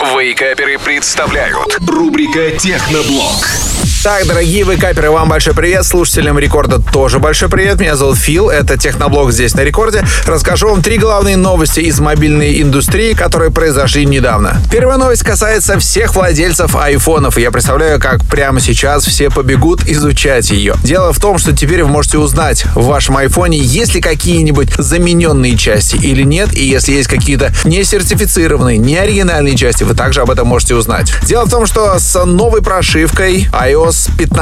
Вейкаперы представляют. Рубрика «Техноблог». Так, дорогие вейкаперы, вам большой привет. Слушателям Рекорда тоже большой привет. Меня зовут Фил. Это Техноблог здесь на Рекорде. Расскажу вам 3 главные новости из мобильной индустрии, которые произошли недавно. Первая новость касается всех владельцев айфонов. Я представляю, как прямо сейчас все побегут изучать ее. Дело в том, что теперь вы можете узнать в вашем айфоне, есть ли какие-нибудь замененные части или нет. И если есть какие-то не сертифицированные, не оригинальные части, вы также об этом можете узнать. Дело в том, что с новой прошивкой iOS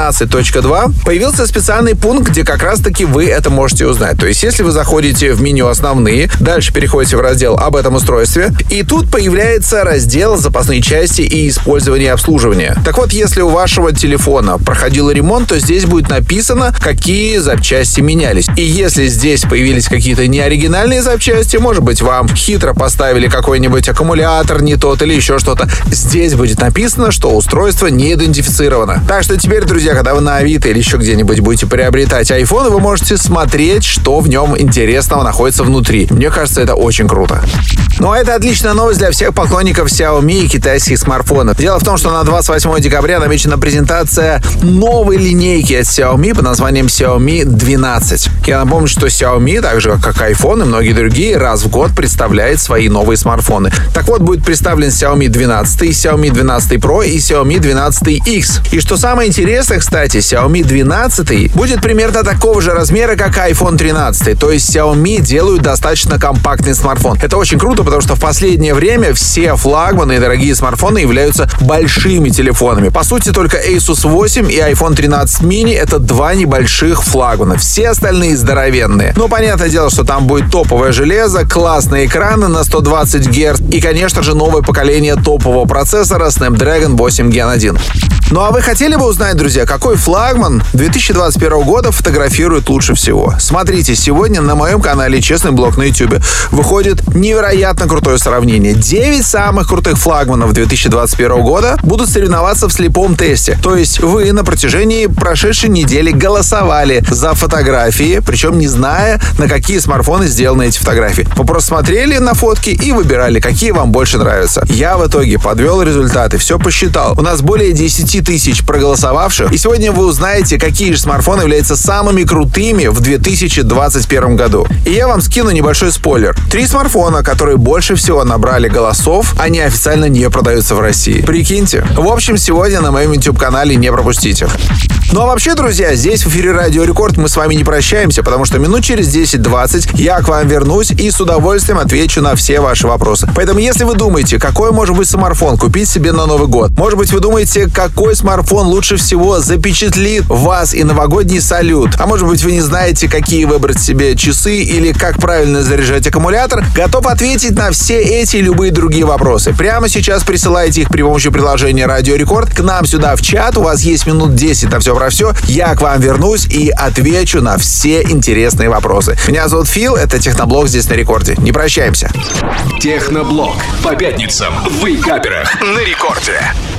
15.2 появился специальный пункт, где как раз-таки вы это можете узнать. То есть, если вы заходите в меню «Основные», дальше переходите в раздел «Об этом устройстве», и тут появляется раздел «Запасные части и использование и обслуживание». Так вот, если у вашего телефона проходил ремонт, то здесь будет написано, какие запчасти менялись. И если здесь появились какие-то неоригинальные запчасти, может быть, вам хитро поставили какой-нибудь аккумулятор не тот или еще что-то, здесь будет написано, что устройство не идентифицировано. Так что теперь, друзья, когда вы на Авито или еще где-нибудь будете приобретать iPhone, вы можете смотреть, что в нем интересного находится внутри. Мне кажется, это очень круто. Ну а это отличная новость для всех поклонников Xiaomi и китайских смартфонов. Дело в том, что на 28 декабря намечена презентация новой линейки от Xiaomi под названием Xiaomi 12. Я напомню, что Xiaomi, так же как iPhone и многие другие, раз в год представляет свои новые смартфоны. Так вот, будет представлен Xiaomi 12, Xiaomi 12 Pro и Xiaomi 12X. И что самое интересное, кстати, Xiaomi 12 будет примерно такого же размера, как iPhone 13. То есть Xiaomi делают достаточно компактный смартфон. Это очень круто, потому что в последнее время все флагманы и дорогие смартфоны являются большими телефонами. По сути, только Asus 8 и iPhone 13 mini — это 2 небольших флагмана. Все остальные здоровенные. Но понятное дело, что там будет топовое железо, классные экраны на 120 Гц и, конечно же, новое поколение топового процессора Snapdragon 8 Gen 1. Ну а вы хотели бы узнать, друзья, какой флагман 2021 года фотографирует лучше всего? Смотрите, сегодня на моем канале «Честный блог» на YouTube выходит невероятно крутое сравнение. 9 самых крутых флагманов 2021 года будут соревноваться в слепом тесте. То есть вы на протяжении прошедшей недели голосовали за фотографии, причем не зная, на какие смартфоны сделаны эти фотографии. Вы просто смотрели на фотки и выбирали, какие вам больше нравятся. Я в итоге подвел результаты, все посчитал. У нас более 10 тысяч проголосовавших, и сегодня вы узнаете, какие же смартфоны являются самыми крутыми в 2021 году. И я вам скину небольшой спойлер. 3 смартфона, которые больше всего набрали голосов, они официально не продаются в России. Прикиньте. В общем, сегодня на моем YouTube-канале не пропустите. Ну а вообще, друзья, здесь в эфире Радио Рекорд мы с вами не прощаемся, потому что минут через 10-20 я к вам вернусь и с удовольствием отвечу на все ваши вопросы. Поэтому, если вы думаете, какой может быть смартфон купить себе на Новый год, может быть, вы думаете, какой смартфон лучше всего запечатлит вас и новогодний салют, а может быть, вы не знаете, какие выбрать себе часы или как правильно заряжать аккумулятор, готов ответить на все эти и любые другие вопросы. Прямо сейчас присылайте их при помощи приложения Радио Рекорд к нам сюда в чат. У вас есть минут 10 на все про все. Я к вам вернусь и отвечу на все интересные вопросы. Меня зовут Фил, это Техноблог здесь на Рекорде. Не прощаемся. Техноблог по пятницам в Вейкаперах на Рекорде.